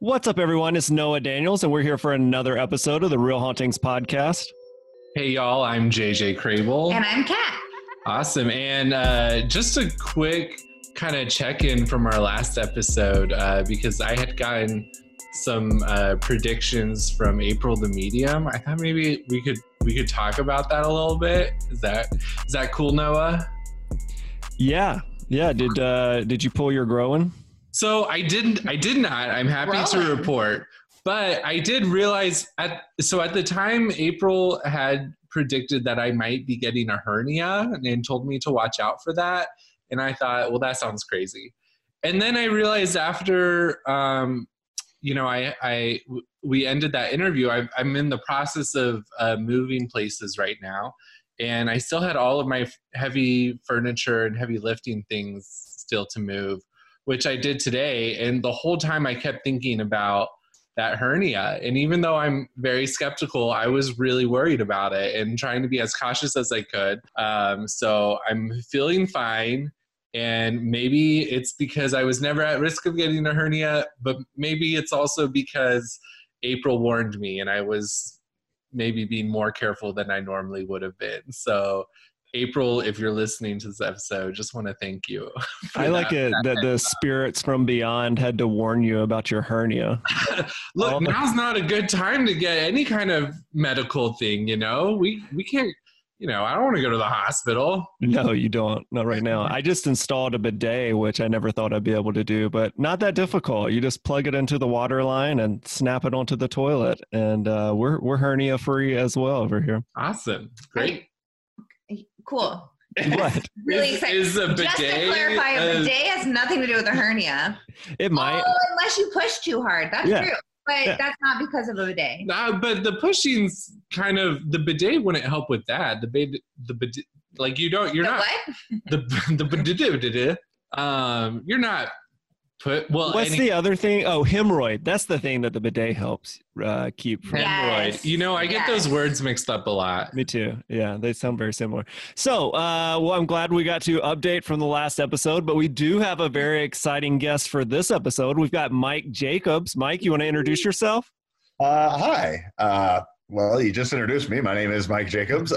What's up, everyone? It's Noah Daniels, and we're here for another episode of the Real Hauntings podcast. Hey, y'all, I'm JJ Crable. And I'm Kat. Awesome. And just a quick kind of check-in from our last episode, because I had gotten some predictions from April the Medium. I thought maybe we could talk about that a little bit. Is that cool, Noah? Yeah. Did you pull your growing? So I did not. I'm happy to report. But I did realize at the time April had predicted that I might be getting a hernia and told me to watch out for that. And I thought, well, that sounds crazy. And then I realized after, we ended that interview, I'm in the process of moving places right now. And I still had all of my heavy furniture and heavy lifting things still to move, which I did today. And the whole time I kept thinking about that hernia. And even though I'm very skeptical, I was really worried about it and trying to be as cautious as I could. So I'm feeling fine. And maybe it's because I was never at risk of getting a hernia, but maybe it's also because April warned me and I was maybe being more careful than I normally would have been. So April, if you're listening to this episode, just want to thank you. I like it that the spirits from beyond had to warn you about your hernia. Look, now's not a good time to get any kind of medical thing, you know? We can't, I don't want to go to the hospital. No, you don't. Not right now. I just installed a bidet, which I never thought I'd be able to do, but not that difficult. You just plug it into the water line and snap it onto the toilet. And we're hernia free as well over here. Awesome. Great. Cool. What? Really excited. Is a bidet, just to clarify, a bidet has nothing to do with a hernia. It might. Oh, unless you push too hard. That's true. But that's not because of a bidet. But the pushing's kind of, the bidet wouldn't help with that. The bidet, like you're not, the bidet, you're not What's the other thing? Oh, hemorrhoid. That's the thing that the bidet helps keep from. Hemorrhoid. Yes. I get those words mixed up a lot. Me too. Yeah, they sound very similar. So, I'm glad we got to update from the last episode, but we do have a very exciting guest for this episode. We've got Mike Jacobs. Mike, you want to introduce yourself? Hi. Well, you just introduced me. My name is Mike Jacobs.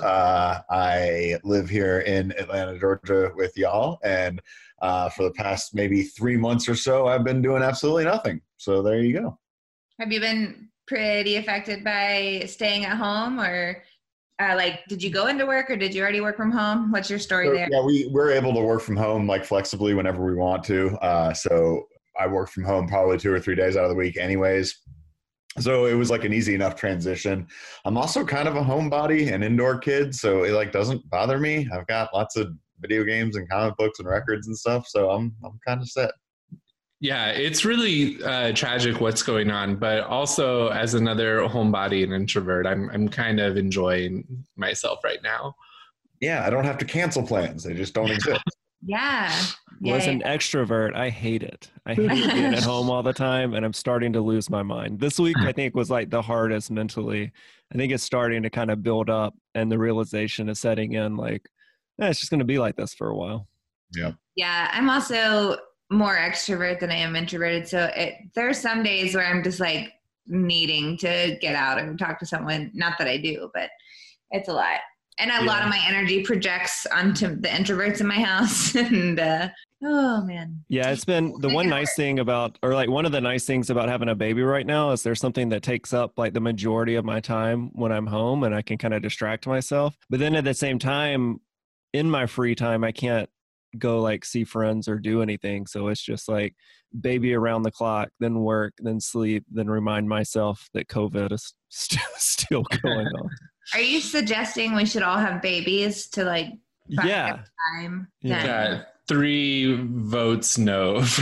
I live here in Atlanta, Georgia with y'all, and for the past maybe 3 months or so, I've been doing absolutely nothing. So there you go. Have you been pretty affected by staying at home, or did you go into work, or did you already work from home? What's your story there? Yeah, we're able to work from home flexibly whenever we want to. So I work from home probably 2 or 3 days out of the week anyways. So it was an easy enough transition. I'm also kind of a homebody and indoor kid, so it doesn't bother me. I've got lots of video games and comic books and records and stuff, so I'm kind of set. Yeah, it's really tragic what's going on, but also as another homebody and introvert, I'm kind of enjoying myself right now. Yeah, I don't have to cancel plans; they just don't exist. Yeah. As an extrovert, I hate it. I hate being at home all the time, and I'm starting to lose my mind. This week, I think, was the hardest mentally. I think it's starting to kind of build up, and the realization is setting in it's just going to be like this for a while. Yeah. Yeah, I'm also more extrovert than I am introverted. So there's some days where I'm just needing to get out and talk to someone. Not that I do, but it's a lot. And a lot of my energy projects onto the introverts in my house. And, oh, man. Yeah, it's been the one nice thing about, one of the nice things about having a baby right now is there's something that takes up the majority of my time when I'm home, and I can kind of distract myself. But then at the same time, in my free time, I can't go see friends or do anything. So it's just baby around the clock, then work, then sleep, then remind myself that COVID is still going on. Are you suggesting we should all have babies to yeah. time? Yeah. 3 votes no for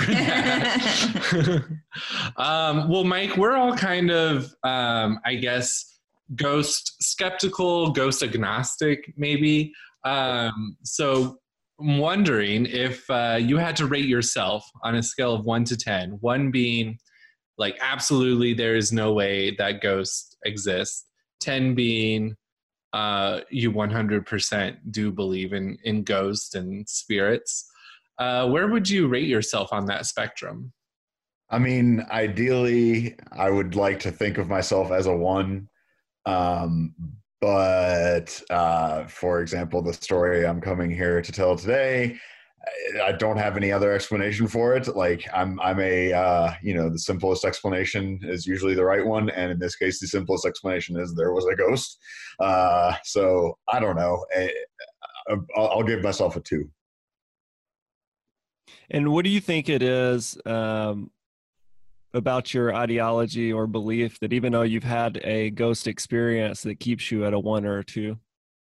that. Well, Mike, we're all kind of, I guess, ghost skeptical, ghost agnostic, maybe. So I'm wondering if you had to rate yourself on a scale of 1 to 10, 1 being absolutely there is no way that ghosts exist, 10 being you 100% do believe in ghosts and spirits. Where would you rate yourself on that spectrum? I mean, ideally, I would like to think of myself as a one. Um, but for example, the story I'm coming here to tell today, I don't have any other explanation for it. Like I'm a, the simplest explanation is usually the right one. And in this case, the simplest explanation is there was a ghost. So I don't know. I'll give myself a two. And what do you think it is about your ideology or belief that even though you've had a ghost experience that keeps you at a one or a two?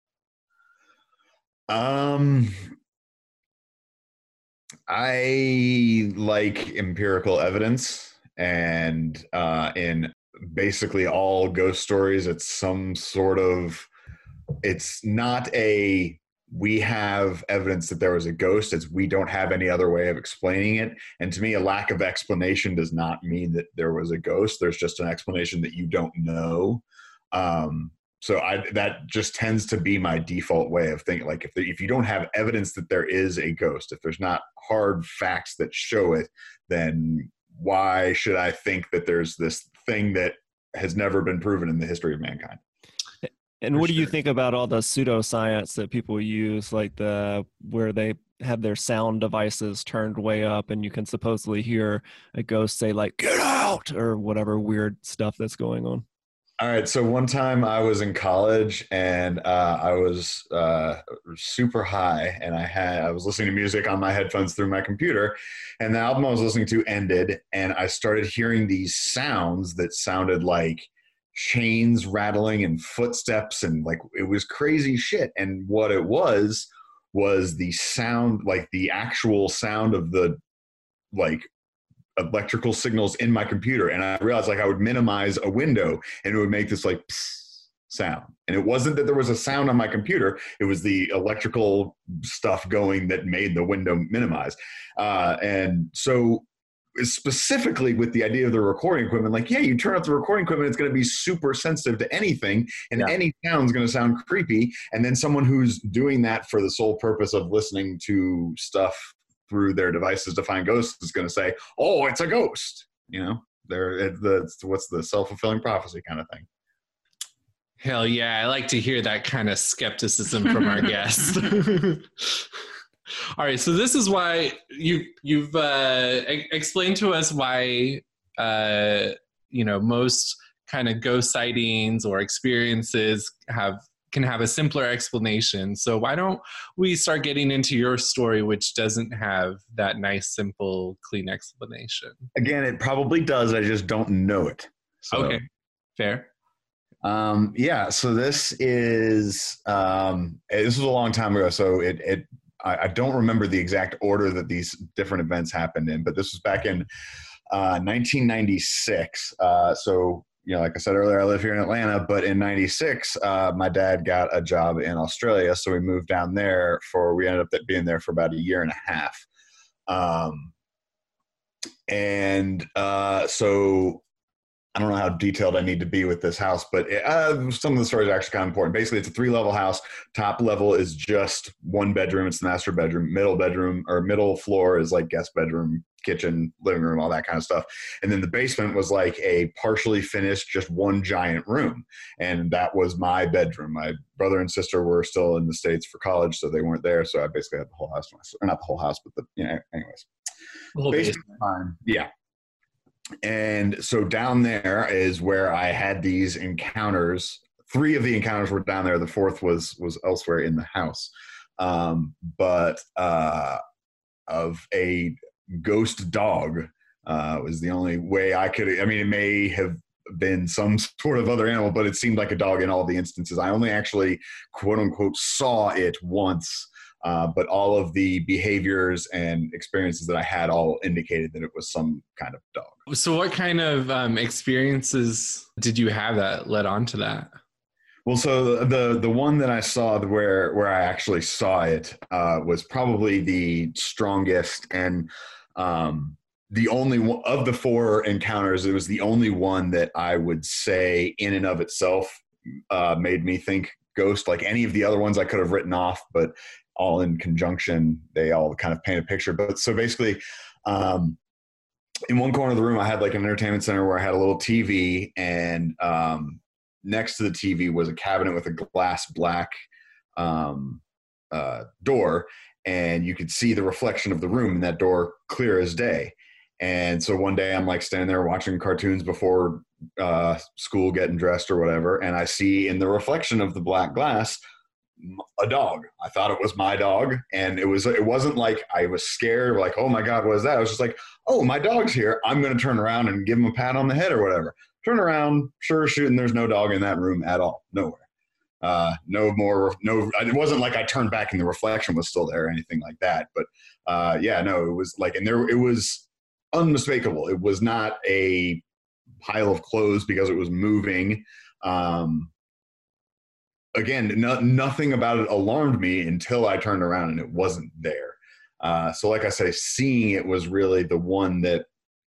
I like empirical evidence, and in basically all ghost stories, it's some sort of, it's not a, we have evidence that there was a ghost. It's we don't have any other way of explaining it. And to me, a lack of explanation does not mean that there was a ghost. There's just an explanation that you don't know. So that just tends to be my default way of thinking. Like if you don't have evidence that there is a ghost, if there's not hard facts that show it, then why should I think that there's this thing that has never been proven in the history of mankind? And what do you think about all the pseudoscience that people use, like where they have their sound devices turned way up and you can supposedly hear a ghost say like, "Get out," or whatever weird stuff that's going on? All right. So one time I was in college and I was super high, and I was listening to music on my headphones through my computer, and the album I was listening to ended, and I started hearing these sounds that sounded like chains rattling and footsteps, and like it was crazy shit. And what it was the sound, like the actual sound of the like electrical signals in my computer. And I realized like I would minimize a window and it would make this like sound. And it wasn't that there was a sound on my computer. It was the electrical stuff going that made the window minimize. And so specifically with the idea of the recording equipment, like, yeah, you turn up the recording equipment, it's going to be super sensitive to anything, and any sound is going to sound creepy. And then someone who's doing that for the sole purpose of listening to stuff through their devices to find ghosts is going to say, "Oh, it's a ghost." You know, what's the self-fulfilling prophecy kind of thing. Hell yeah, I like to hear that kind of skepticism from our guests. All right, so this is why you've explained to us why most kind of ghost sightings or experiences can have a simpler explanation. So why don't we start getting into your story, which doesn't have that nice, simple, clean explanation? Again, it probably does. I just don't know it. So, okay, fair. Yeah. So this was a long time ago. So I don't remember the exact order that these different events happened in, but this was back in 1996. So, like I said earlier, I live here in Atlanta, but in 96, my dad got a job in Australia. So we moved down there we ended up being there for about a year and a half. So I don't know how detailed I need to be with this house, but some of the stories are actually kind of important. Basically, it's a 3-level house. Top level is just one bedroom. It's the master bedroom. Middle floor is like guest bedroom, kitchen, living room, all that kind of stuff. And then the basement was like a partially finished, just one giant room. And that was my bedroom. My brother and sister were still in the States for college, so they weren't there. So I basically had the whole house to myself. Or not the whole house, but anyways. Basement time. Yeah. And so down there is where I had these encounters. 3 of the encounters were down there. The 4th was elsewhere in the house. But of a ghost dog was the only way I could. I mean, it may have been some sort of other animal, but it seemed like a dog in all the instances. I only actually, quote unquote, saw it once. But all of the behaviors and experiences that I had all indicated that it was some kind of dog. So what kind of experiences did you have that led on to that? Well, so the one that I saw where I actually saw it was probably the strongest, and the only one of the 4 encounters. It was the only one that I would say in and of itself made me think ghost. Like any of the other ones I could have written off, but all in conjunction, they all kind of paint a picture. But so basically, in one corner of the room, I had like an entertainment center where I had a little TV, and next to the TV was a cabinet with a glass black door, and you could see the reflection of the room in that door clear as day. And so one day I'm like standing there watching cartoons before school, getting dressed or whatever, and I see in the reflection of the black glass a dog. I thought it was my dog, and it wasn't like I was scared, like, oh my God, what is that? I was just like, oh, my dog's here. I'm going to turn around and give him a pat on the head or whatever. Turn around, sure as shooting, there's no dog in that room at all. Nowhere. It wasn't like I turned back and the reflection was still there or anything like that. But it was like, it was unmistakable. It was not a pile of clothes because it was moving. Again, nothing about it alarmed me until I turned around and it wasn't there. So like I say, seeing it was really the one that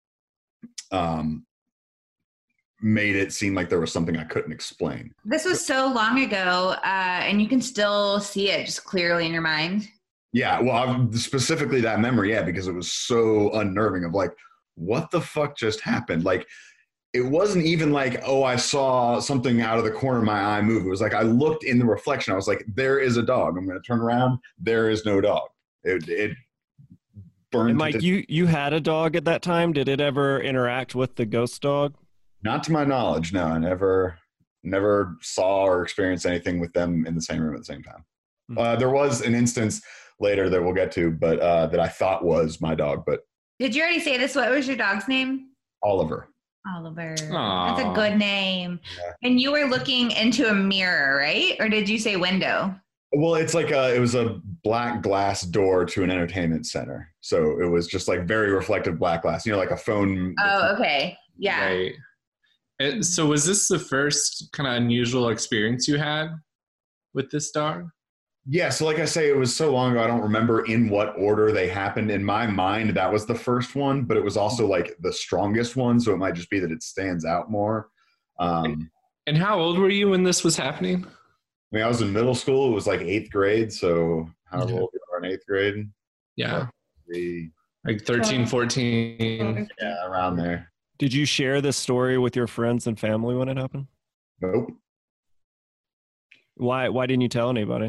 made it seem like there was something I couldn't explain. This was so long ago, and you can still see it just clearly in your mind. Yeah, well, specifically that memory, yeah, because it was so unnerving of like, what the fuck just happened? Like, it wasn't even like, oh, I saw something out of the corner of my eye move. It was like I looked in the reflection. I was like, there is a dog. I'm going to turn around. There is no dog. It burned. And Mike, you had a dog at that time. Did it ever interact with the ghost dog? Not to my knowledge, no. I never saw or experienced anything with them in the same room at the same time. Mm-hmm. There was an instance later that we'll get to, but that I thought was my dog. But did you already say this? What was your dog's name? Oliver. Oliver. Aww. That's a good name. Yeah. And you were looking into a mirror, right? Or did you say window? Well, it's like it was a black glass door to an entertainment center. So it was just like very reflective black glass, like a phone. Oh, okay. Yeah. Right. And so was this the first kind of unusual experience you had with this dog? Yeah, so like I say, it was so long ago, I don't remember in what order they happened. In my mind, that was the first one, but it was also like the strongest one, so it might just be that it stands out more. And how old were you when this was happening? I mean, I was in middle school. It was like 8th grade, so however old you are in 8th grade. Yeah. Like 13, 14. Yeah, around there. Did you share this story with your friends and family when it happened? Nope. Why didn't you tell anybody?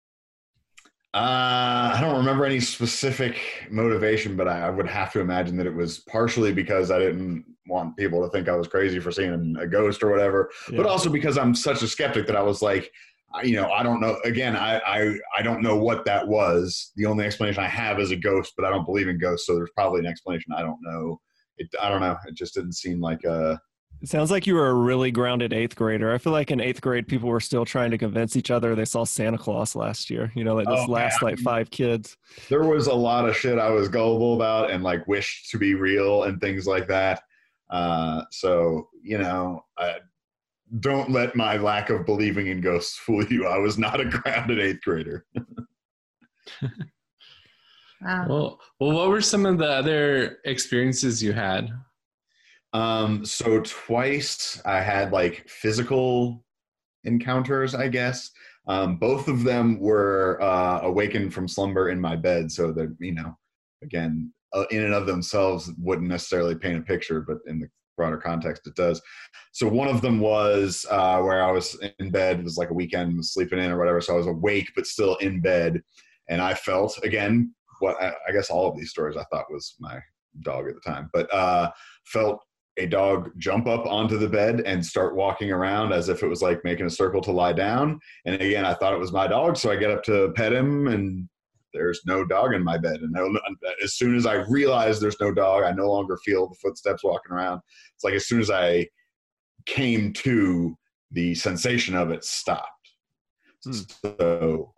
I don't remember any specific motivation, but I would have to imagine that it was partially because I didn't want people to think I was crazy for seeing a ghost or whatever, but also because I'm such a skeptic that I was like, I don't know. Again, I don't know what that was. The only explanation I have is a ghost, but I don't believe in ghosts, so there's probably an explanation I don't know. I don't know. It just didn't seem like a... It sounds like you were a really grounded 8th grader. I feel like in 8th grade, people were still trying to convince each other they saw Santa Claus last year. Like this last like 5 kids. There was a lot of shit I was gullible about and like wished to be real and things like that. So, don't let my lack of believing in ghosts fool you. I was not a grounded 8th grader. Wow. Well, what were some of the other experiences you had? So twice I had like physical encounters, I guess. Both of them were awakened from slumber in my bed. So that, again, in and of themselves wouldn't necessarily paint a picture, but in the broader context, it does. So one of them was where I was in bed. It was like a weekend, was sleeping in or whatever. So I was awake, but still in bed. And I felt, again, what I guess all of these stories I thought was my dog at the time, but felt a dog jump up onto the bed and start walking around as if it was like making a circle to lie down. And again, I thought it was my dog. So I get up to pet him and there's no dog in my bed. And as soon as I realize there's no dog, I no longer feel the footsteps walking around. It's like as soon as I came to, the sensation of it stopped. So,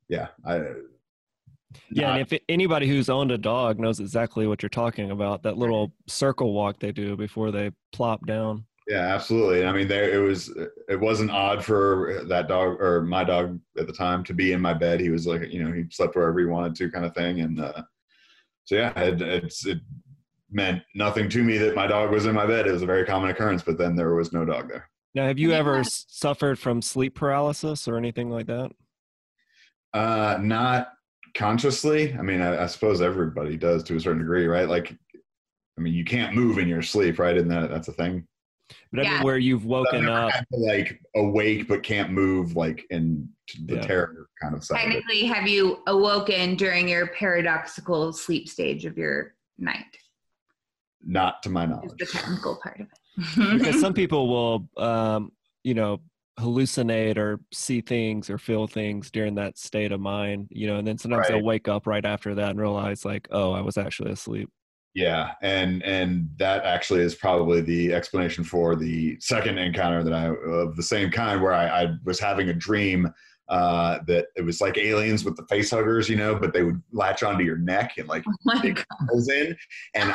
And if anybody who's owned a dog knows exactly what you're talking about, that little circle walk they do before they plop down. Yeah, absolutely. I mean, it wasn't odd for that dog or my dog at the time to be in my bed. He was like, he slept wherever he wanted to kind of thing. And so, yeah, it meant nothing to me that my dog was in my bed. It was a very common occurrence, but then there was no dog there. Now, have you ever suffered from sleep paralysis or anything like that? Not consciously. I mean, I suppose everybody does to a certain degree, right? Like, I mean, you can't move in your sleep, right? And that's a thing. But I mean, where you've woken up, had to, like, awake but can't move, like in the terror kind of side. Technically, have you awoken during your paradoxical sleep stage of your night? Not to my knowledge. Is the technical part of it. Because some people will, hallucinate or see things or feel things during that state of mind, and then sometimes they'll wake up right after that and realize, like, oh, I was actually asleep. Yeah, and that actually is probably the explanation for the second encounter that of the same kind, where I was having a dream that it was like aliens with the face huggers, but they would latch onto your neck and like dig holes in, and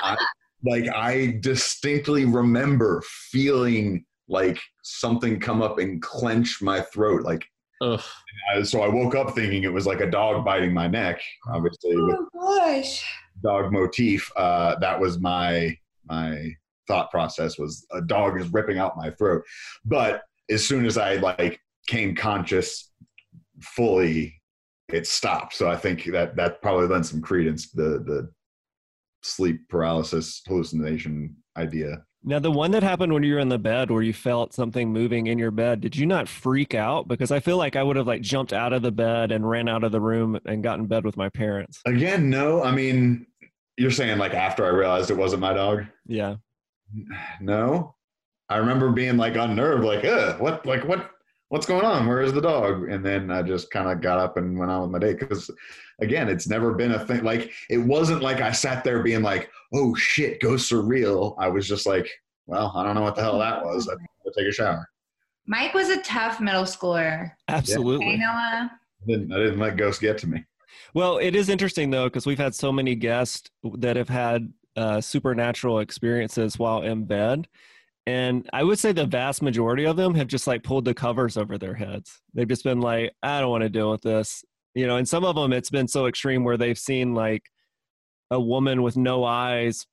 I distinctly remember feeling like something come up and clench my throat, like. Ugh. So I woke up thinking it was like a dog biting my neck, obviously. Oh gosh. Dog motif. That was my thought process, was a dog is ripping out my throat. But as soon as I like came conscious fully, it stopped. So I think that probably lends some credence to the sleep paralysis hallucination idea. Now, the one that happened when you were in the bed where you felt something moving in your bed, did you not freak out? Because I feel like I would have like jumped out of the bed and ran out of the room and got in bed with my parents. Again, no. I mean, you're saying like after I realized it wasn't my dog? Yeah. No. I remember being like unnerved, like, what's going on? Where is the dog? And then I just kind of got up and went on with my day. Because again, it's never been a thing. Like, it wasn't like I sat there being like, oh shit, ghosts are real. I was just like, well, I don't know what the hell that was. I have to take a shower. Mike was a tough middle schooler. Absolutely. Hey, Noah. I didn't let ghosts get to me. Well, it is interesting though, because we've had so many guests that have had supernatural experiences while in bed. And I would say the vast majority of them have just like pulled the covers over their heads. They've just been like, I don't want to deal with this. And some of them, it's been so extreme where they've seen like a woman with no eyes,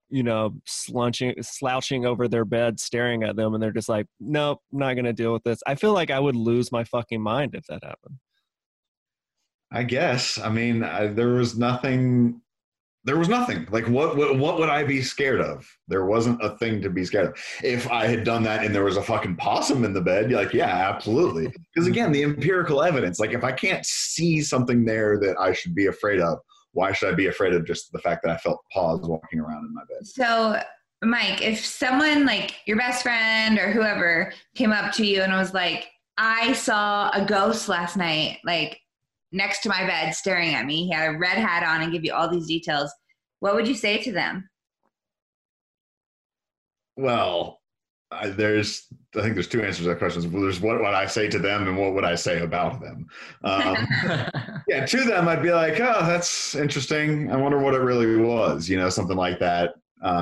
slouching over their bed, staring at them. And they're just like, nope, not going to deal with this. I feel like I would lose my fucking mind if that happened. I guess. I mean, there was nothing. Like, what would I be scared of? There wasn't a thing to be scared of. If I had done that and there was a fucking possum in the bed, you're like, yeah, absolutely. Because again, the empirical evidence, like if I can't see something there that I should be afraid of, why should I be afraid of just the fact that I felt paws walking around in my bed? So, Mike, if someone like your best friend or whoever came up to you and was like, I saw a ghost last night, like next to my bed staring at me, he had a red hat on and give you all these details, what would you say to them? Well, I think there's two answers to that question. There's what would I say to them and what would I say about them? Yeah, to them, I'd be like, oh, that's interesting. I wonder what it really was, something like that.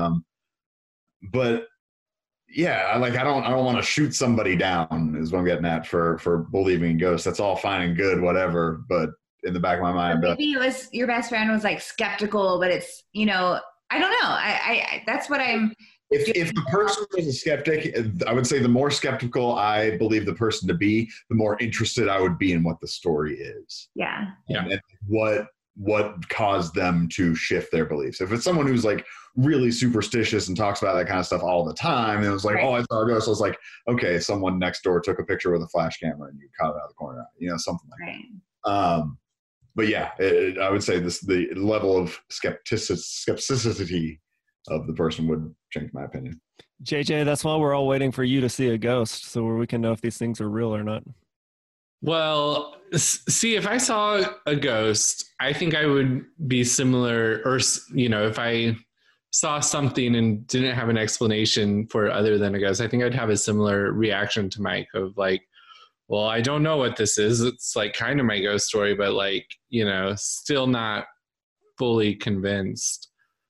But yeah, I don't want to shoot somebody down is what I'm getting at for believing in ghosts. That's all fine and good, whatever. But in the back of my mind, maybe it was your best friend was like skeptical, but it's, I don't know. I that's what I'm. If the person is a skeptic, I would say the more skeptical I believe the person to be, the more interested I would be in what the story is. Yeah. And what caused them to shift their beliefs. If it's someone who's like really superstitious and talks about that kind of stuff all the time, and it was like, oh, I saw a ghost. I was like, okay, someone next door took a picture with a flash camera and you caught it out of the corner, something like that. But yeah, I would say the level of skepticity of the person would change my opinion. JJ, that's why we're all waiting for you to see a ghost so we can know if these things are real or not. Well, see, if I saw a ghost, I think I would be similar, or, if I saw something and didn't have an explanation for it other than a ghost, I think I'd have a similar reaction to Mike of like, well, I don't know what this is. It's like kind of my ghost story, but like, still not fully convinced.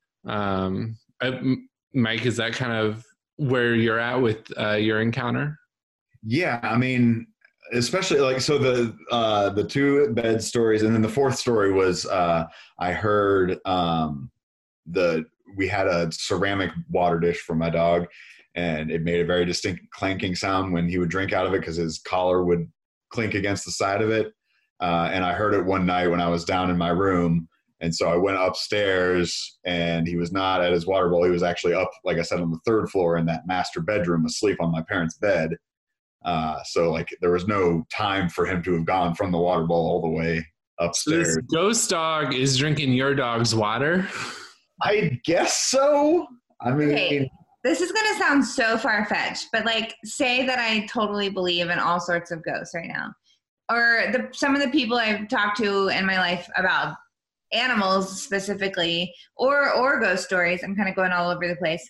Mike, is that kind of where you're at with your encounter? Yeah, I mean, especially like, so the two bed stories, and then the fourth story was I heard we had a ceramic water dish for my dog, and it made a very distinct clanking sound when he would drink out of it because his collar would clink against the side of it. And I heard it one night when I was down in my room, And so I went upstairs, and he was not at his water bowl. He was actually up, like I said, on the third floor in that master bedroom, asleep on my parents' bed. So like there was no time for him to have gone from the water bowl all the way upstairs. So this ghost dog is drinking your dog's water? I guess so. I mean, Okay. This is going to sound so far-fetched, but like say that I totally believe in all sorts of ghosts right now. Or some of the people I've talked to in my life about animals specifically, or ghost stories, I'm kind of going all over the place.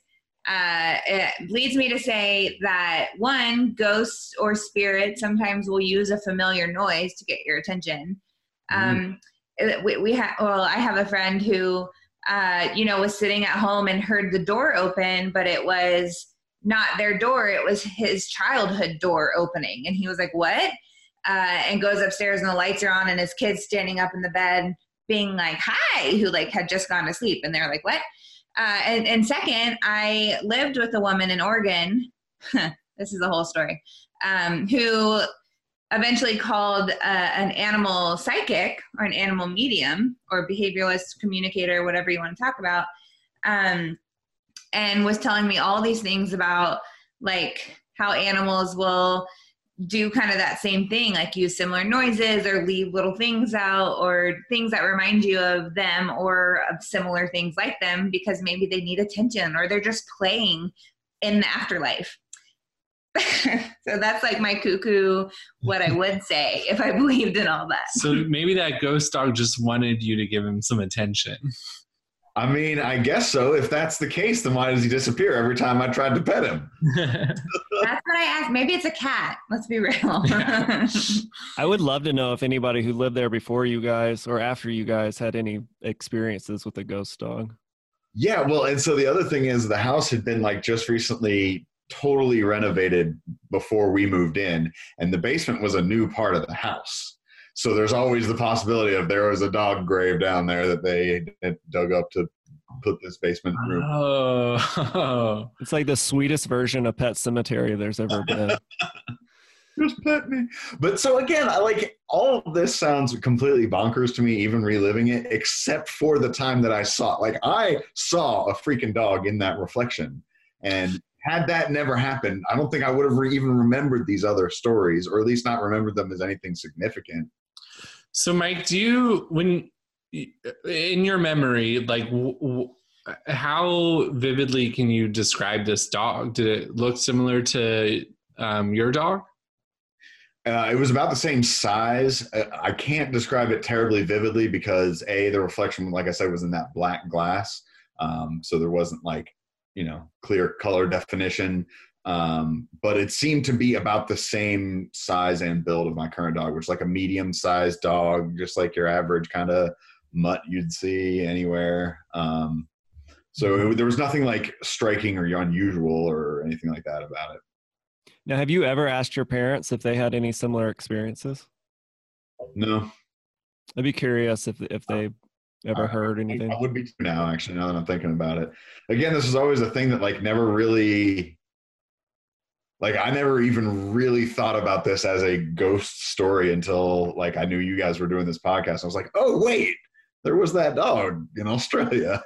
It leads me to say that one, ghosts or spirits sometimes will use a familiar noise to get your attention. I have a friend who, was sitting at home and heard the door open, but it was not their door. It was his childhood door opening. And he was like, what? And goes upstairs and the lights are on and his kid's standing up in the bed being like, hi, who like had just gone to sleep. And they're like, what? And second, I lived with a woman in Oregon. This is the whole story. Who eventually called an animal psychic or an animal medium or behavioralist communicator, whatever you want to talk about, and was telling me all these things about like how animals will do kind of that same thing, like use similar noises or leave little things out or things that remind you of them or of similar things like them because maybe they need attention or they're just playing in the afterlife. So that's like my cuckoo, what I would say if I believed in all that. So maybe that ghost dog just wanted you to give him some attention. I mean, I guess so. If that's the case, then why does he disappear every time I tried to pet him? That's what I asked. Maybe it's a cat. Let's be real. Yeah. I would love to know if anybody who lived there before you guys or after you guys had any experiences with a ghost dog. Yeah, well, and so the other thing is the house had been like just recently totally renovated before we moved in, and the basement was a new part of the house. So there's always the possibility of there was a dog grave down there that they had dug up to put this basement room. Oh. It's like the sweetest version of Pet Cemetery there's ever been. Just pet me. But so again, I like all of this sounds completely bonkers to me, even reliving it, except for the time that I saw a freaking dog in that reflection. And had that never happened, I don't think I would have even remembered these other stories, or at least not remembered them as anything significant. So Mike, when in your memory, like how vividly can you describe this dog? Did it look similar to your dog? It was about the same size. I can't describe it terribly vividly because the reflection, like I said, was in that black glass. So there wasn't like, clear color definition. But it seemed to be about the same size and build of my current dog, which is like a medium-sized dog, just like your average kind of mutt you'd see anywhere. There was nothing like striking or unusual or anything like that about it. Now, have you ever asked your parents if they had any similar experiences? No. I'd be curious if they ever heard anything. I would be too now, actually, now that I'm thinking about it. Again, this is always a thing that like never really... Like, I never even really thought about this as a ghost story until, like, I knew you guys were doing this podcast. I was like, oh, wait, there was that dog in Australia.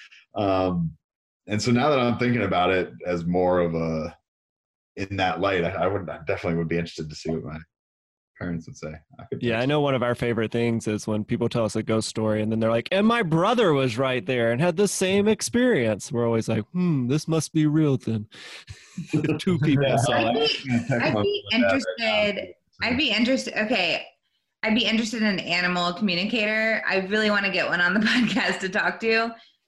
And so now that I'm thinking about it as more of in that light, I definitely would be interested to see what my parents would say. I know one of our favorite things is when people tell us a ghost story and then they're like, and my brother was right there and had the same experience. We're always like, this must be real then. Two people saw it. I'd be interested. Okay. I'd be interested in an animal communicator. I really want to get one on the podcast to talk to.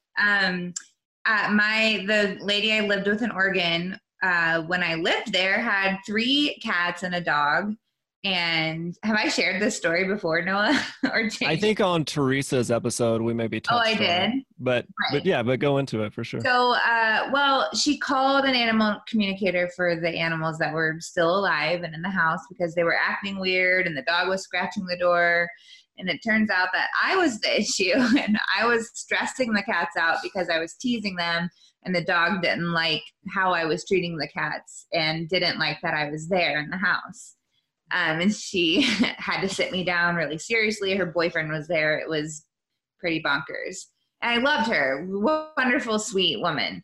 The lady I lived with in Oregon, when I lived there, had 3 cats and a dog. And have I shared this story before, Noah? Or James? I think on Teresa's episode we maybe touched on did. it. But go into it for sure. So, she called an animal communicator for the animals that were still alive and in the house because they were acting weird and the dog was scratching the door. And it turns out that I was the issue and I was stressing the cats out because I was teasing them and the dog didn't like how I was treating the cats and didn't like that I was there in the house. And she had to sit me down really seriously. Her boyfriend was there. It was pretty bonkers. And I loved her. Wonderful, sweet woman.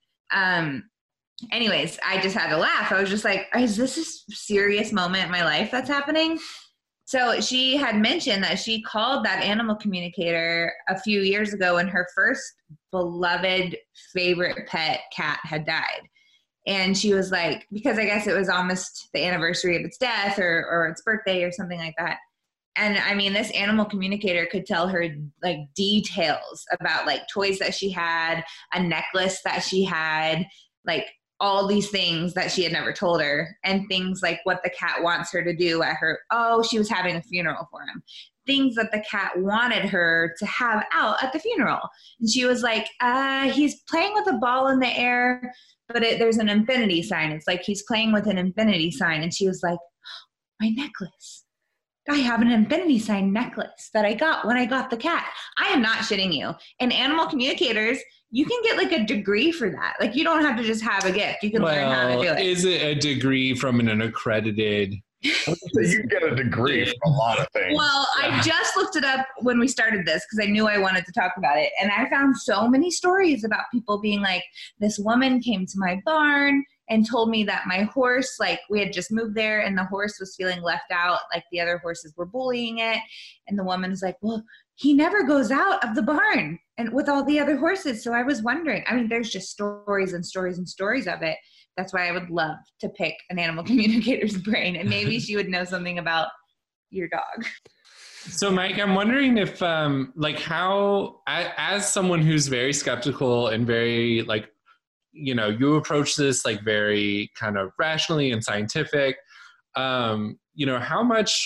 Anyways, I just had to laugh. I was just like, is this a serious moment in my life that's happening? So she had mentioned that she called that animal communicator a few years ago when her first beloved favorite pet cat had died. And she was like, because I guess it was almost the anniversary of its death or its birthday or something like that. And I mean, this animal communicator could tell her like details about like toys that she had, a necklace that she had, like all these things that she had never told her, and things like what the cat wants her to do at her, she was having a funeral for him. Things that the cat wanted her to have out at the funeral. And she was like, he's playing with a ball in the air, but there's an infinity sign. It's like he's playing with an infinity sign. And she was like, my necklace. I have an infinity sign necklace that I got when I got the cat. I am not shitting you. And animal communicators, you can get like a degree for that. Like you don't have to just have a gift. You can learn how to do it. Is it a degree from an accredited? So you can get a degree from a lot of things. Well, I just looked it up when we started this because I knew I wanted to talk about it. And I found so many stories about people being like, this woman came to my barn and told me that my horse, like we had just moved there and the horse was feeling left out, like the other horses were bullying it. And the woman was like, well, he never goes out of the barn and with all the other horses. So I was wondering, I mean, there's just stories and stories and stories of it. That's why I would love to pick an animal communicator's brain, and maybe she would know something about your dog. So Mike, I'm wondering if like how, as someone who's very skeptical and very like, you know, you approach this like very kind of rationally and scientific, you know, how much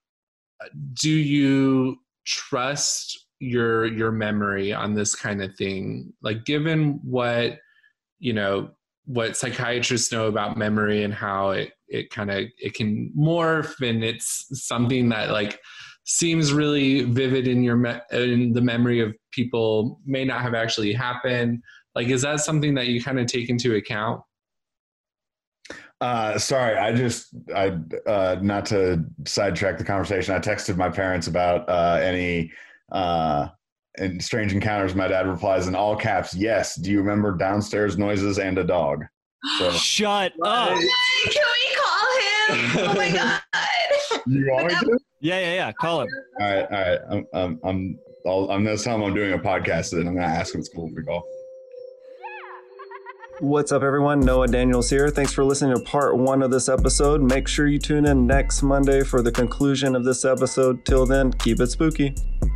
do you trust your memory on this kind of thing? Like given what, you know, what psychiatrists know about memory and how it can morph, and it's something that like seems really vivid in in the memory of people may not have actually happened. Like, is that something that you kind of take into account? Sorry, I not to sidetrack the conversation. I texted my parents about any and strange encounters. My dad replies in all caps, yes. Do you remember downstairs noises and a dog? So, shut up. Can we call him? Oh my God. You want me to? Yeah. Call him. All right. I'm going to tell him I'm doing a podcast and I'm going to ask him if it's cool if we call. What's up, everyone? Noah Daniels here. Thanks for listening to part 1 of this episode. Make sure you tune in next Monday for the conclusion of this episode. Till then, keep it spooky.